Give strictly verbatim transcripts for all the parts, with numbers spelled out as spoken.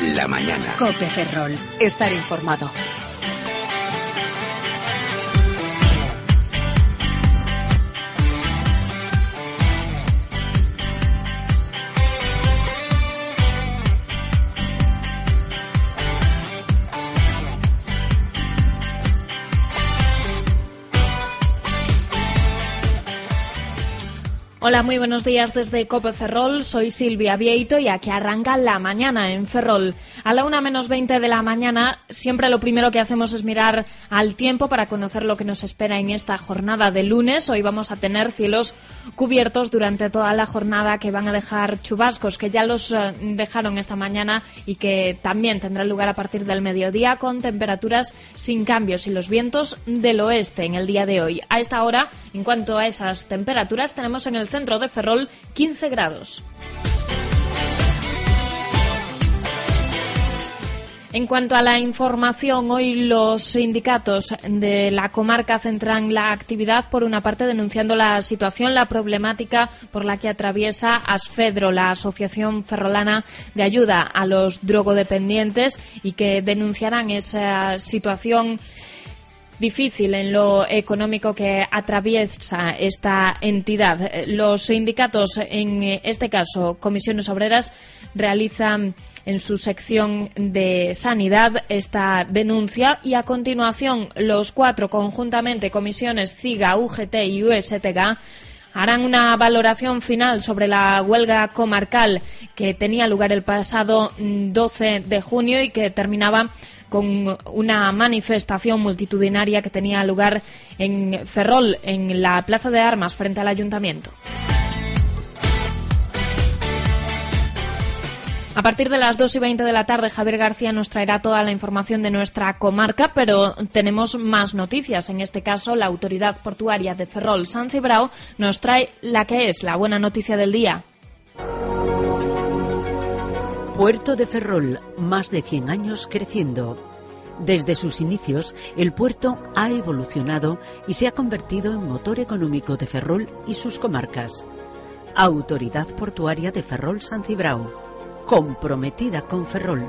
La mañana. COPE Ferrol. Estar informado. Hola, muy buenos días desde COPE Ferrol. Soy Silvia Vieito y aquí arranca La Mañana en Ferrol. A la una menos veinte de la mañana, siempre lo primero que hacemos es mirar al tiempo para conocer lo que nos espera en esta jornada de lunes. Hoy vamos a tener cielos cubiertos durante toda la jornada que van a dejar chubascos, que ya los eh, dejaron esta mañana y que también tendrán lugar a partir del mediodía, con temperaturas sin cambios y los vientos del oeste en el día de hoy. A esta hora, en cuanto a esas temperaturas, tenemos en el centro de Ferrol quince grados. En cuanto a la información, hoy los sindicatos de la comarca centran la actividad, por una parte, denunciando la situación, la problemática por la que atraviesa Asfedro, la Asociación Ferrolana de Ayuda a los Drogodependientes, y que denunciarán esa situación difícil en lo económico que atraviesa esta entidad. Los sindicatos, en este caso Comisiones Obreras, realizan en su sección de Sanidad esta denuncia, y a continuación los cuatro conjuntamente, Comisiones, CIGA, U G T y U S T G, harán una valoración final sobre la huelga comarcal que tenía lugar el pasado doce de junio y que terminaba con una manifestación multitudinaria que tenía lugar en Ferrol, en la Plaza de Armas, frente al Ayuntamiento. A partir de las dos y veinte de la tarde, Javier García nos traerá toda la información de nuestra comarca, pero tenemos más noticias. En este caso, la Autoridad Portuaria de Ferrol, San Cibrao, nos trae la que es la buena noticia del día. Puerto de Ferrol, más de cien años creciendo. Desde sus inicios, el puerto ha evolucionado y se ha convertido en motor económico de Ferrol y sus comarcas. Autoridad Portuaria de Ferrol, San Cibrao, comprometida con Ferrol.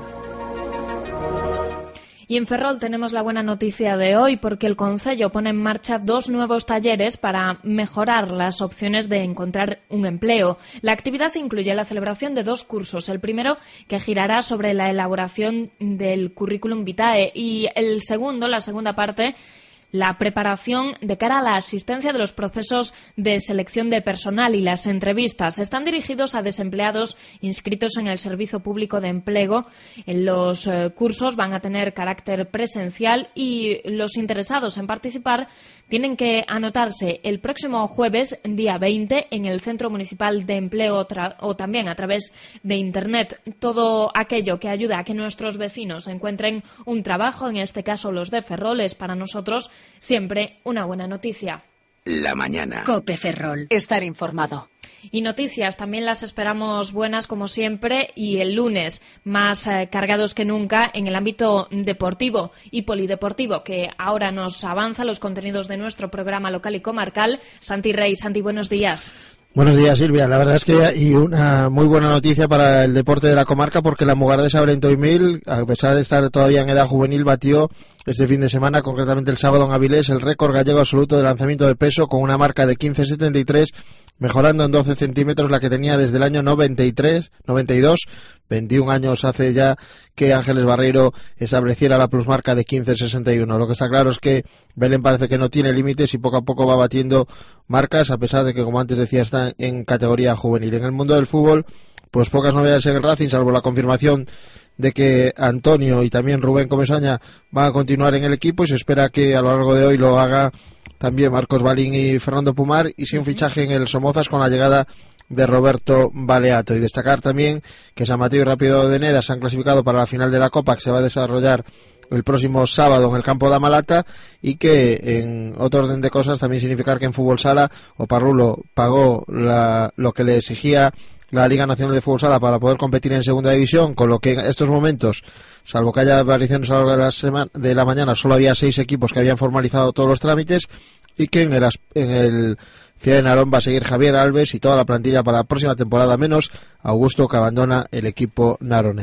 Y en Ferrol tenemos la buena noticia de hoy, porque el Concello pone en marcha dos nuevos talleres para mejorar las opciones de encontrar un empleo. La actividad incluye la celebración de dos cursos. El primero, que girará sobre la elaboración del currículum vitae, y el segundo, la segunda parte, la preparación de cara a la asistencia de los procesos de selección de personal y las entrevistas. Están dirigidos a desempleados inscritos en el Servicio Público de Empleo. En los eh, cursos van a tener carácter presencial, y los interesados en participar tienen que anotarse el próximo jueves, día veinte, en el Centro Municipal de Empleo o también a través de Internet. Todo aquello que ayuda a que nuestros vecinos encuentren un trabajo, en este caso los de Ferrol, es para nosotros siempre una buena noticia. La mañana. COPE Ferrol. Estar informado. Y noticias también las esperamos buenas, como siempre, y el lunes más eh, cargados que nunca en el ámbito deportivo y polideportivo, que ahora nos avanza los contenidos de nuestro programa local y comarcal. Santi Rey. Santi, buenos días. Buenos días, Silvia. La verdad es que y una muy buena noticia para el deporte de la comarca, porque la Mugardesa Brentoimil, a pesar de estar todavía en edad juvenil, batió este fin de semana, concretamente el sábado en Avilés, el récord gallego absoluto de lanzamiento de peso con una marca de quince setenta y tres, mejorando en doce centímetros la que tenía desde el año noventa y tres, noventa y dos. veintiún años hace ya que Ángeles Barreiro estableciera la plusmarca de quince sesenta y uno. Lo que está claro es que Belén parece que no tiene límites y poco a poco va batiendo marcas, a pesar de que, como antes decía, está en categoría juvenil. En el mundo del fútbol, pues pocas novedades en el Racing, salvo la confirmación de que Antonio y también Rubén Comesaña van a continuar en el equipo, y se espera que a lo largo de hoy lo haga también Marcos Balín y Fernando Pumar, y sin fichaje en el Somozas con la llegada de Roberto Baleato. Y destacar también que San Mateo y Rápido de Neda se han clasificado para la final de la Copa, que se va a desarrollar el próximo sábado en el campo de Amalata, y que en otro orden de cosas también significar que en Fútbol Sala Oparrulo pagó la, lo que le exigía la Liga Nacional de Fútbol Sala para poder competir en segunda división, con lo que en estos momentos, salvo que haya variaciones a lo largo de la semana, de la mañana, solo había seis equipos que habían formalizado todos los trámites, y que en el, en el Ciudad de Narón va a seguir Javier Alves y toda la plantilla para la próxima temporada, menos Augusto, que abandona el equipo naronés.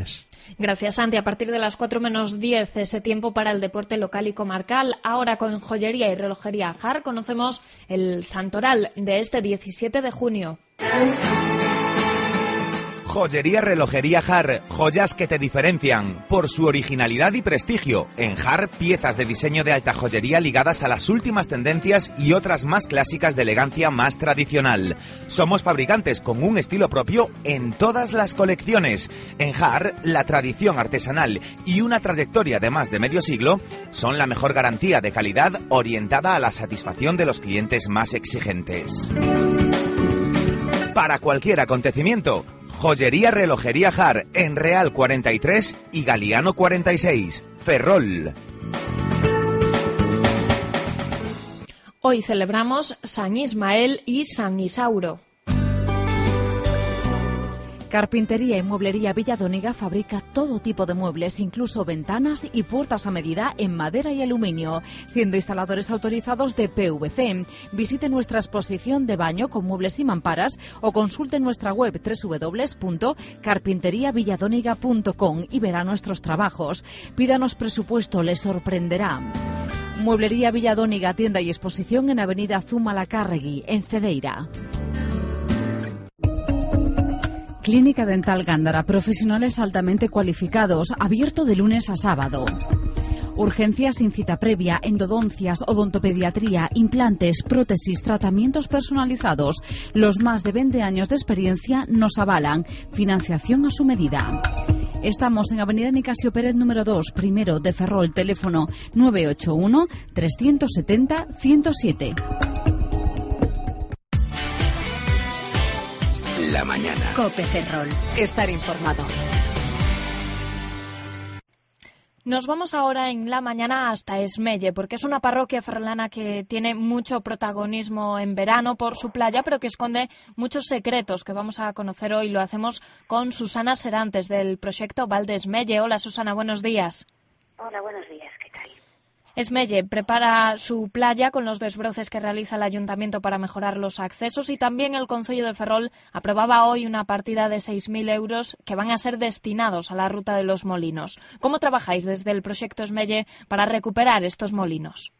Gracias, Santi. A partir de las cuatro menos diez, ese tiempo para el deporte local y comarcal. Ahora, con joyería y relojería Jar, conocemos el santoral de este diecisiete de junio. Joyería Relojería Jar, joyas que te diferencian por su originalidad y prestigio. En Jar, piezas de diseño de alta joyería ligadas a las últimas tendencias y otras más clásicas de elegancia más tradicional. Somos fabricantes con un estilo propio en todas las colecciones. En Jar, la tradición artesanal y una trayectoria de más de medio siglo son la mejor garantía de calidad orientada a la satisfacción de los clientes más exigentes. Para cualquier acontecimiento, Joyería Relojería Jar, en Real cuarenta y tres y Galiano cuarenta y seis, Ferrol. Hoy celebramos San Ismael y San Isauro. Carpintería y Mueblería Villadóniga fabrica todo tipo de muebles, incluso ventanas y puertas a medida en madera y aluminio, siendo instaladores autorizados de P V C. Visite nuestra exposición de baño con muebles y mamparas o consulte nuestra web doble u doble u doble u punto carpintería villadóniga punto com y verá nuestros trabajos. Pídanos presupuesto, le sorprenderá. Mueblería Villadóniga, tienda y exposición en Avenida Zumalacárregui, en Cedeira. Clínica Dental Gándara, profesionales altamente cualificados, abierto de lunes a sábado. Urgencias sin cita previa, endodoncias, odontopediatría, implantes, prótesis, tratamientos personalizados. Los más de veinte años de experiencia nos avalan. Financiación a su medida. Estamos en Avenida Nicasio Pérez número dos, primero de Ferrol, teléfono nueve ocho uno, tres siete cero, uno cero siete. La mañana. COPE Ferrol. Estar informado. Nos vamos ahora en la mañana hasta Esmelle, porque es una parroquia ferrolana que tiene mucho protagonismo en verano por su playa, pero que esconde muchos secretos que vamos a conocer hoy. Lo hacemos con Susana Serantes, del proyecto Val de Esmelle. Hola, Susana, buenos días. Hola, buenos días, ¿qué tal? Esmelle prepara su playa con los desbroces que realiza el Ayuntamiento para mejorar los accesos, y también el Concello de Ferrol aprobaba hoy una partida de seis mil euros que van a ser destinados a la Ruta de los Molinos. ¿Cómo trabajáis desde el proyecto Esmelle para recuperar estos molinos?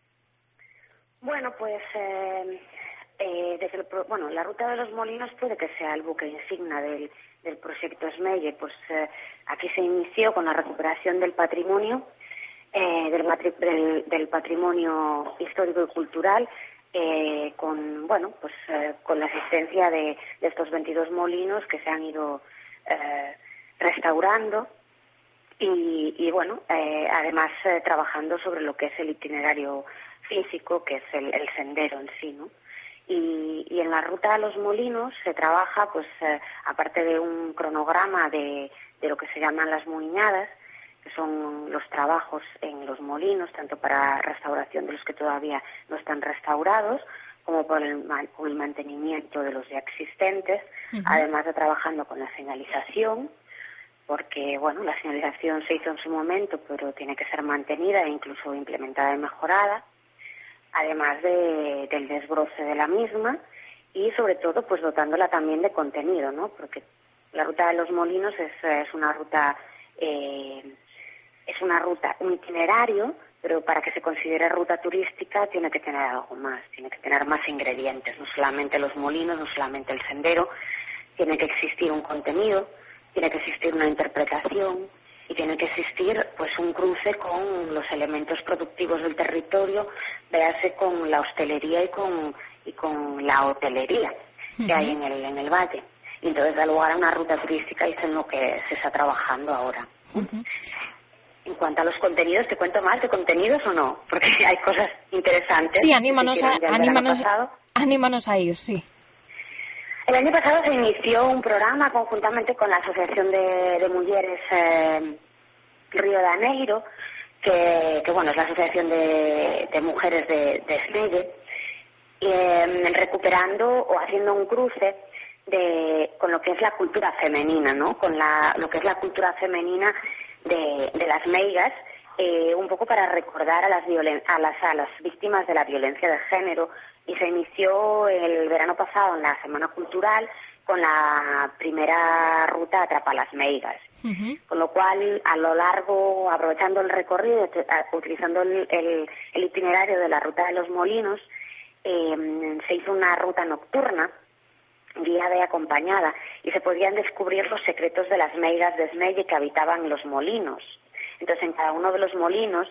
Bueno, pues eh, eh, desde el, bueno, la Ruta de los Molinos puede que sea el buque insignia del, del proyecto Esmelle. Pues eh, aquí se inició con la recuperación del patrimonio Eh, del, del, del patrimonio histórico y cultural, eh, con bueno pues eh, con la asistencia de, de estos veintidós molinos que se han ido eh, restaurando y, y bueno eh, además eh, trabajando sobre lo que es el itinerario físico, que es el, el sendero en sí, ¿no? Y, y en la Ruta de los Molinos se trabaja, pues eh, aparte de un cronograma de, de lo que se llaman las muiñadas, que son los trabajos en los molinos, tanto para restauración de los que todavía no están restaurados, como por el, por el mantenimiento de los ya existentes, uh-huh. Además de trabajando con la señalización, porque bueno, la señalización se hizo en su momento, pero tiene que ser mantenida e incluso implementada y mejorada, además de, del desbroce de la misma, y sobre todo pues dotándola también de contenido, ¿no? Porque la Ruta de los Molinos es, es una ruta eh, es una ruta, un itinerario, pero para que se considere ruta turística tiene que tener algo más, tiene que tener más ingredientes, no solamente los molinos, no solamente el sendero, tiene que existir un contenido, tiene que existir una interpretación y tiene que existir pues un cruce con los elementos productivos del territorio, véase con la hostelería y con y con la hotelería que uh-huh. hay en el en el valle. Y entonces da lugar a una ruta turística, y es en lo que se está trabajando ahora. Uh-huh. En cuanto a los contenidos, ¿te cuento más de contenidos o no? Porque hay cosas interesantes. Sí, anímanos, a, anímanos, anímanos a ir, sí. El año pasado se inició un programa conjuntamente con la Asociación de, de Mujeres eh, Río de Janeiro, que, que bueno, es la Asociación de, de Mujeres de, de Esmelle, eh, recuperando o haciendo un cruce de con lo que es la cultura femenina, ¿no? Con la, lo que es la cultura femenina de, de las meigas, eh, un poco para recordar a las, violen- a, las, a las víctimas de la violencia de género, y se inició el verano pasado en la Semana Cultural con la primera ruta Atrapa las Meigas. Uh-huh. Con lo cual, a lo largo, aprovechando el recorrido, utilizando el, el, el itinerario de la ruta de los molinos, eh, se hizo una ruta nocturna, guiada y acompañada, y se podían descubrir los secretos de las meigas de Esmelle que habitaban los molinos. Entonces, en cada uno de los molinos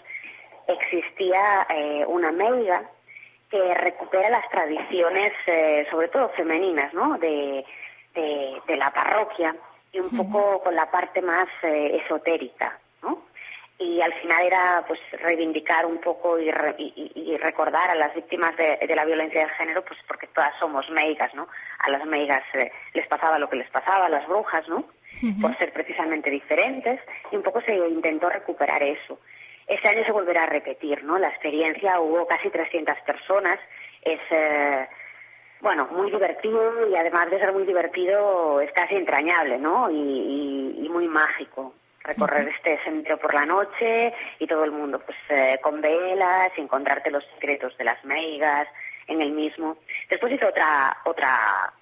existía eh, una meiga que recupera las tradiciones, eh, sobre todo femeninas, ¿no?, de, de, de la parroquia, y un uh-huh. poco con la parte más eh, esotérica, ¿no? Y al final era pues reivindicar un poco y, re, y, y recordar a las víctimas de, de la violencia de género, pues porque todas somos meigas, ¿no? A las meigas eh, les pasaba lo que les pasaba, a las brujas, ¿no? Uh-huh. Por ser precisamente diferentes, y un poco se intentó recuperar eso. Este año se volverá a repetir, ¿no? La experiencia, hubo casi trescientas personas, es, eh, bueno, muy divertido, y además de ser muy divertido, es casi entrañable, ¿no? Y, y, y muy mágico. Recorrer uh-huh. este sendero por la noche y todo el mundo pues eh, con velas, y encontrarte los secretos de las meigas en el mismo. Después hizo otra otra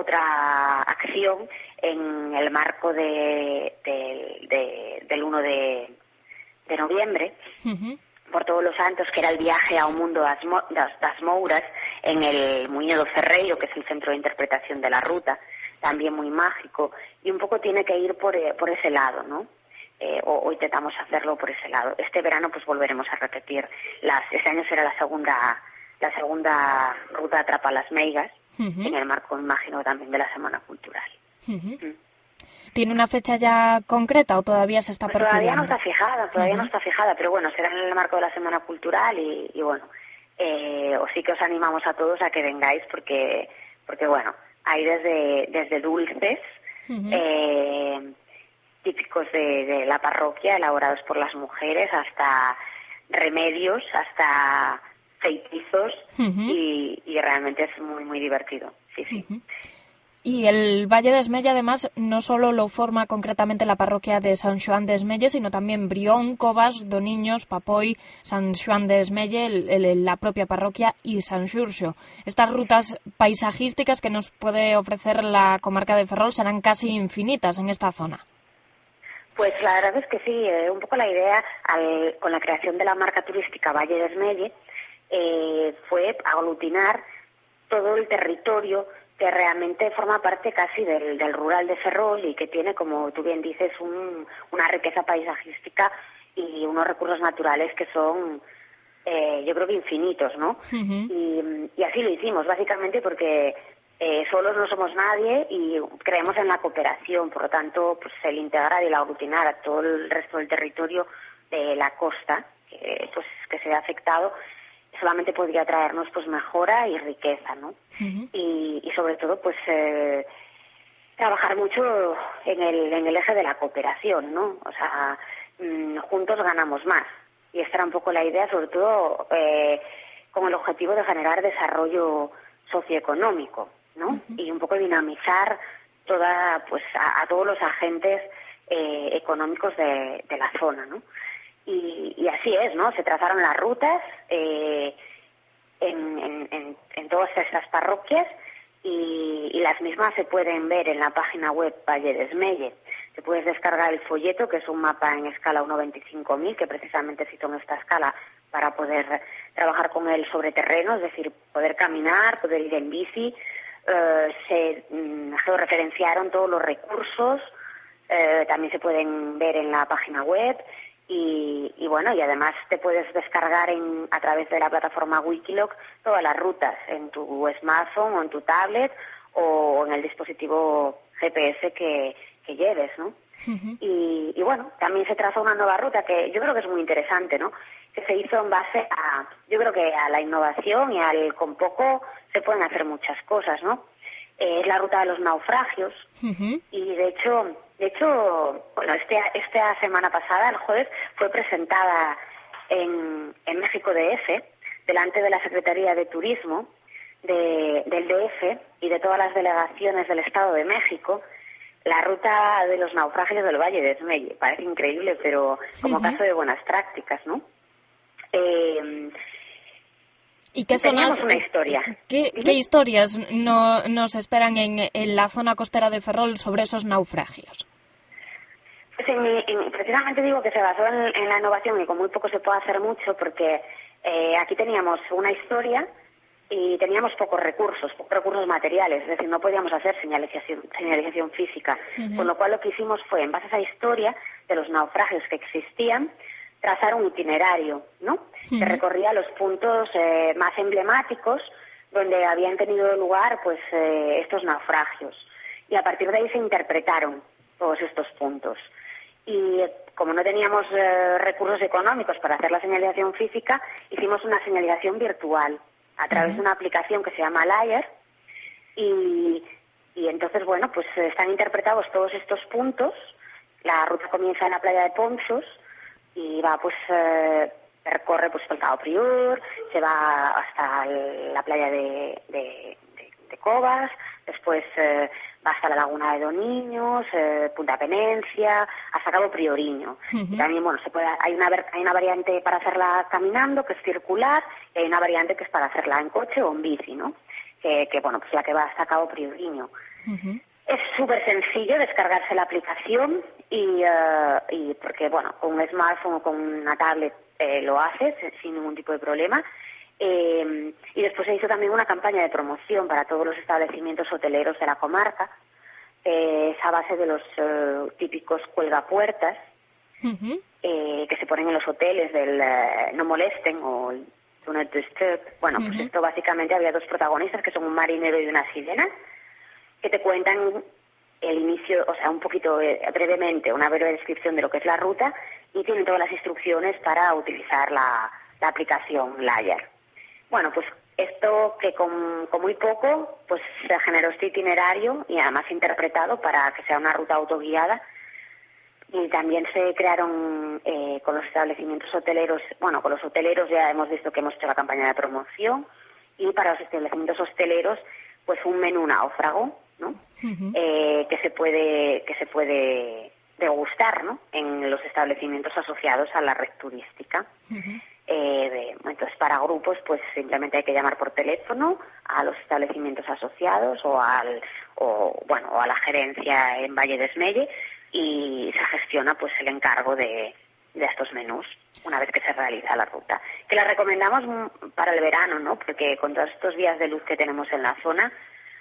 otra acción en el marco de, de, de del uno de, de noviembre uh-huh. por Todos los Santos, que era el viaje a un mundo das, das, das Mouras en el Muiño do Ferreiro, que es el centro de interpretación de la ruta, también muy mágico, y un poco tiene que ir por, por ese lado, ¿no? Eh, o, o intentamos hacerlo por ese lado. Este verano pues volveremos a repetir las, este año será la segunda la segunda ruta Atrapa las Meigas, uh-huh. en el marco, imagino, también de la Semana Cultural. Uh-huh. Uh-huh. ¿Tiene una fecha ya concreta o todavía se está pues perfilando? Todavía no está fijada, todavía uh-huh. no está fijada, pero bueno, será en el marco de la Semana Cultural, y, y bueno, eh, os sí que os animamos a todos a que vengáis, porque porque bueno, hay desde desde dulces, uh-huh. eh, típicos de, de la parroquia, elaborados por las mujeres, hasta remedios, hasta feitizos, uh-huh. y, y realmente es muy, muy divertido. Sí, sí. Uh-huh. Y el Valle de Esmelle, además, no solo lo forma concretamente la parroquia de San Xoán de Esmelle, sino también Brión, Covas, Doniños, Papoi, San Xoán de Esmelle, el, el, la propia parroquia, y San Xurxo. Estas rutas paisajísticas que nos puede ofrecer la comarca de Ferrol serán casi infinitas en esta zona. Pues la verdad es que sí, eh, un poco la idea al, con la creación de la marca turística Valle de Esmelle eh, fue aglutinar todo el territorio que realmente forma parte casi del, del rural de Ferrol, y que tiene, como tú bien dices, un, una riqueza paisajística y unos recursos naturales que son, eh, yo creo que infinitos, ¿no? Uh-huh. Y, y así lo hicimos, básicamente porque Eh, solos no somos nadie y creemos en la cooperación. Por lo tanto, pues el integrar y el aglutinar a todo el resto del territorio de la costa, que, pues que se ha afectado, solamente podría traernos pues mejora y riqueza, ¿no? Uh-huh. y, y sobre todo pues eh, trabajar mucho en el en el eje de la cooperación, ¿no? O sea, mmm, juntos ganamos más, y esta era un poco la idea, sobre todo eh, con el objetivo de generar desarrollo socioeconómico, ¿no? Uh-huh. Y un poco dinamizar toda, pues, a, a todos los agentes eh, económicos de, de la zona, ¿no? Y, y así es, ¿no? Se trazaron las rutas eh, en, en, en, en todas estas parroquias, y, y las mismas se pueden ver en la página web Valle de Esmelle. Te puedes descargar el folleto, que es un mapa en escala uno veinticinco mil, que precisamente se hizo en esta escala para poder trabajar con él sobre terreno, es decir, poder caminar, poder ir en bici. Uh, se mm, georreferenciaron todos los recursos, uh, también se pueden ver en la página web, y, y bueno, y además te puedes descargar en, a través de la plataforma Wikiloc todas las rutas en tu smartphone o en tu tablet o en el dispositivo G P S que, que lleves, ¿no? Uh-huh. Y, y bueno, también se traza una nueva ruta que yo creo que es muy interesante, ¿no? Que se hizo en base a, yo creo que a la innovación y al con poco se pueden hacer muchas cosas, ¿no? Eh, es la ruta de los naufragios, uh-huh. y de hecho, de hecho, bueno, este, esta semana pasada, el jueves, fue presentada en, en México D F, delante de la Secretaría de Turismo de, del D F y de todas las delegaciones del Estado de México, la ruta de los naufragios del Valle de Esmelle. Parece increíble, pero como uh-huh. caso de buenas prácticas, ¿no? Eh, ¿Y qué Teníamos zonas, una historia. ¿Qué, qué historias no, nos esperan en, en la zona costera de Ferrol sobre esos naufragios? Pues en mi, en, precisamente digo que se basó en, en la innovación y con muy poco se puede hacer mucho porque eh, aquí teníamos una historia y teníamos pocos recursos, pocos recursos materiales, es decir, no podíamos hacer señalización, señalización física, uh-huh. Con lo cual lo que hicimos fue, en base a esa historia de los naufragios que existían, trazar un itinerario, ¿no? Uh-huh. Que recorría los puntos eh, más emblemáticos donde habían tenido lugar pues eh, estos naufragios. Y a partir de ahí se interpretaron todos estos puntos. Y como no teníamos eh, recursos económicos para hacer la señalización física, hicimos una señalización virtual a través uh-huh. de una aplicación que se llama Layer. Y, y entonces, bueno, pues están interpretados todos estos puntos. La ruta comienza en la playa de Ponzos y va, pues, eh, recorre pues el Cabo Prior, se va hasta el, la playa de, de, de, de Cobas, después eh, va hasta la laguna de Doniños, eh, Punta Penencia, hasta Cabo Prioriño. Uh-huh. Y también, bueno, se puede, hay una hay una variante para hacerla caminando, que es circular, y hay una variante que es para hacerla en coche o en bici, ¿no? Que, que bueno, pues la que va hasta Cabo Prioriño. Uh-huh. Es súper sencillo descargarse la aplicación y, uh, y porque, bueno, con un smartphone o con una tablet eh, lo haces sin ningún tipo de problema. Eh, y después se hizo también una campaña de promoción para todos los establecimientos hoteleros de la comarca, eh, esa base de los uh, típicos cuelgapuertas uh-huh. eh, que se ponen en los hoteles del uh, No Molesten o Do Not Disturb. Bueno, uh-huh. pues esto básicamente había dos protagonistas que son un marinero y una sirena que te cuentan el inicio, o sea, un poquito eh, brevemente, una breve descripción de lo que es la ruta y tienen todas las instrucciones para utilizar la, la aplicación Layer. Bueno, pues esto que con, con muy poco pues se generó este itinerario y además interpretado para que sea una ruta autoguiada y también se crearon eh, con los establecimientos hoteleros, bueno, con los hoteleros ya hemos visto que hemos hecho la campaña de promoción y para los establecimientos hosteleros pues un menú náufrago, ¿no? Uh-huh. Eh, que se puede que se puede degustar, ¿no? En los establecimientos asociados a la red turística. Uh-huh. Eh, entonces, para grupos, pues simplemente hay que llamar por teléfono a los establecimientos asociados o al o bueno o a la gerencia en Valle de Esmelle y se gestiona pues el encargo de, de estos menús una vez que se realiza la ruta. Que la recomendamos para el verano, ¿no? Porque con todos estos días de luz que tenemos en la zona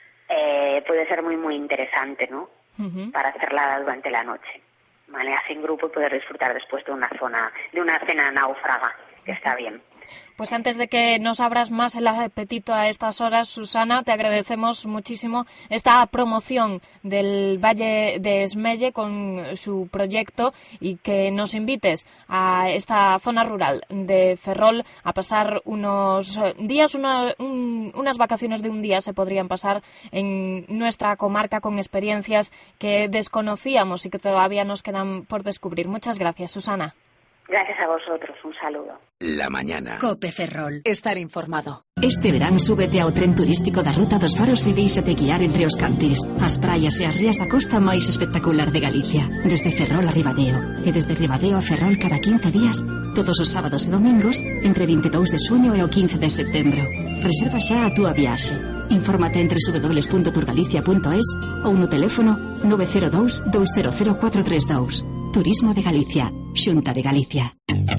eh, puede ser muy muy interesante, ¿no? Uh-huh. Para hacerla durante la noche, ¿vale? Así en grupo y poder disfrutar después de una zona de una cena náufraga. Que está bien. Pues antes de que nos abras más el apetito a estas horas, Susana, te agradecemos muchísimo esta promoción del Valle de Esmelle con su proyecto y que nos invites a esta zona rural de Ferrol a pasar unos días, una, un, unas vacaciones de un día se podrían pasar en nuestra comarca con experiencias que desconocíamos y que todavía nos quedan por descubrir. Muchas gracias, Susana. Gracias a vosotros, un saludo. La mañana. Cope Ferrol. Estar informado. Este verán súbete ao tren turístico da Ruta dos Faros e deixate guiar entre os cantis, as praias e as rías da costa máis espectacular de Galicia. Desde Ferrol a Ribadeo e desde Ribadeo a Ferrol cada quince días, todos os sábados e domingos, entre vinte e dous de xuño e o quince de setembro. Reserva xa a túa viaxe. Infórmate en doble u doble u doble u punto turgalicia punto es ou no teléfono nove cero dous, dous cero cero, catro tres dous. Turismo de Galicia, Xunta de Galicia.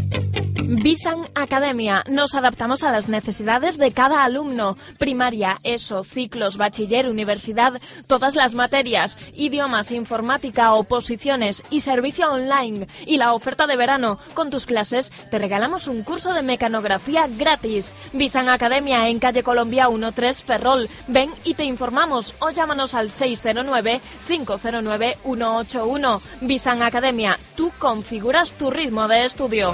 Visan Academia. Nos adaptamos a las necesidades de cada alumno. Primaria, ESO, ciclos, bachiller, universidad, todas las materias, idiomas, informática, oposiciones y servicio online. Y la oferta de verano. Con tus clases te regalamos un curso de mecanografía gratis. Visan Academia en calle Colombia uno tres Ferrol. Ven y te informamos o llámanos al seis cero nueve, cinco cero nueve, uno ocho uno. Visan Academia. Tú configuras tu ritmo de estudio.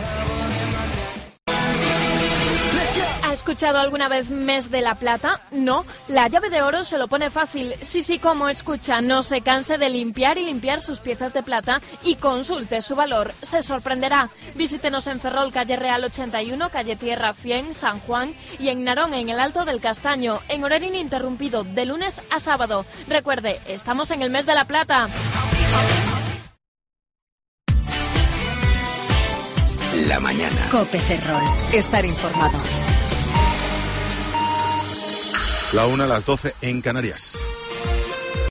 ¿Ha escuchado alguna vez Mes de la Plata? No, la llave de oro se lo pone fácil. Sí, sí, como escucha, no se canse de limpiar y limpiar sus piezas de plata y consulte su valor. Se sorprenderá. Visítenos en Ferrol, calle Real ochenta y uno, calle Tierra cien, San Juan y en Narón, en el Alto del Castaño, en horario ininterrumpido, de lunes a sábado. Recuerde, estamos en el Mes de la Plata. La mañana. Cope Ferrol. Estar informado. La una a las doce en Canarias.